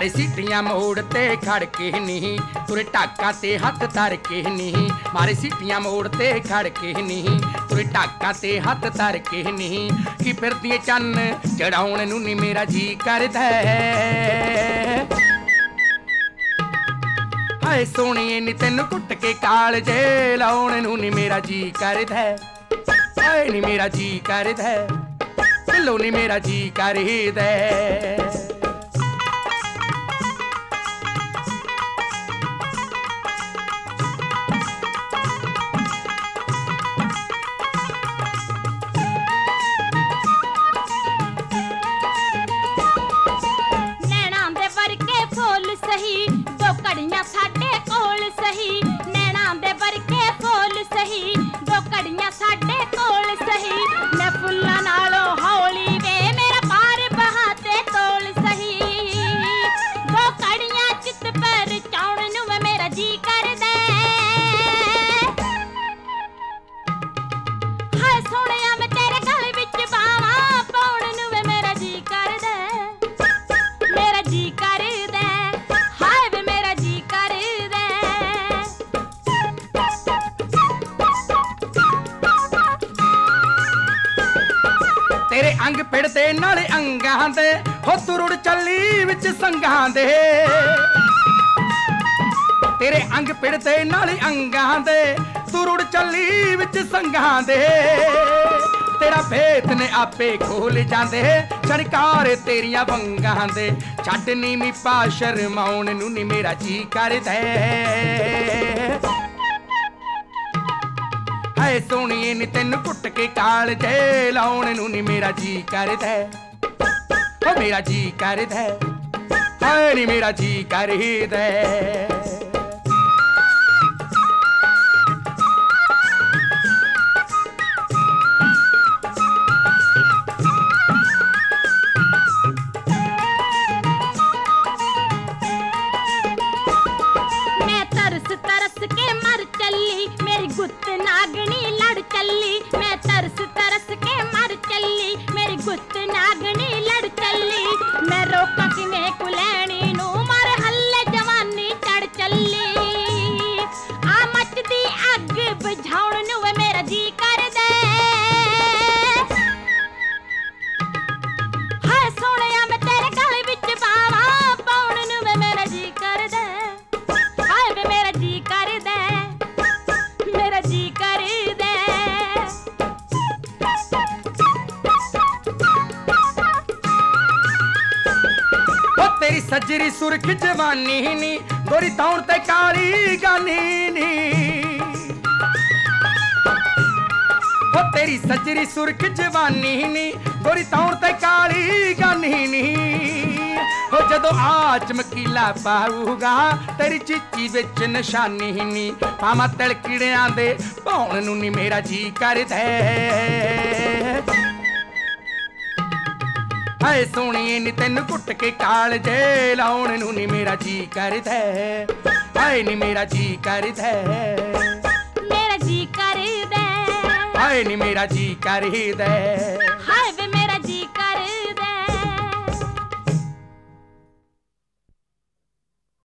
मारे सीटियां मोड़ ते खड़ के नी तुरे टाका ते हथ धर के नी मारे सीटियां मोड़ ते खड़ के नी तुरे टाका ते हथ धर के नी कि फिरदी चन्न चढ़ाउण नूं नी मेरा जी करदा हाय सोहणीए नी तैनूं कुट के कालजे लाउण नूं नी मेरा जी करदा हाय नी मेरा जी करदा लो नी मेरा जी करदा सही दो कड़ियां साडे कोल सही नैना दे वरके फुल सही दो कड़ियां साडे कोल सही मैं फुल्लां नालों हौली वे मेरा पार बहाते तोल सही दो कड़ियां चित पर चाउण नूं मेरा जी करदा हाय सोहणिया मैं तेरे गल विच बावां पाउण नूं मेरा जी करदा मेरा जी करदा तेरे अंग पिड़दे नाले अंगां दे हो तू रुड़ चली विच संगां दे तेरे अंग पिड़दे नाले अंगां दे तू रुड़ चली विच संगां दे तेरा भेत ने आपे खोल जांदे छणकार तेरियां वंगां दे छड्ड नी मी पा शर्माउण नूं नी मेरा जी करदा हाय सोहणीए नी तैनूं कुट के कालजे लाउण नूं नी मेरा जी करदा ओ मेरा जी करदा हाय नी मेरा जी करदा मैं तरस के मर चली मेरी गुत्त नागनी लड़ चली मैं तरस के मर चली मेरी गुत्त नागनी लड़ चली मैं रोका किने कुलैणी नूं मर हल्ले जवानी चढ़ चली आ मचदी अग बुझाउण नूं मेरा जी करदा हाय सोहणिया मैं तेरे गल विच बावां पाउण नूं मेरा जी करदा हाय वे मेरा जी करदा मेरा जी करदा ओ तेरी सजरी सुरख जवानी नी गोरी तौण ते काली गानी नी ओ तेरी सजरी सुरख जवानी नी गोरी तौण ते काली गानी नी हो जदों आ चमकीला पाऊगा तेरी चिच्ची विच निशानी नी पावां तिलकिड़ियां दे भौण नूं नी मेरा जी करदा हाय सोहणीए नी तैनूं कुट के कालजे लाउण नूं नी मेरा जी करदा हाय नी मेरा जी करदा मेरा जी करदा हाय नी मेरा जी करदा हाय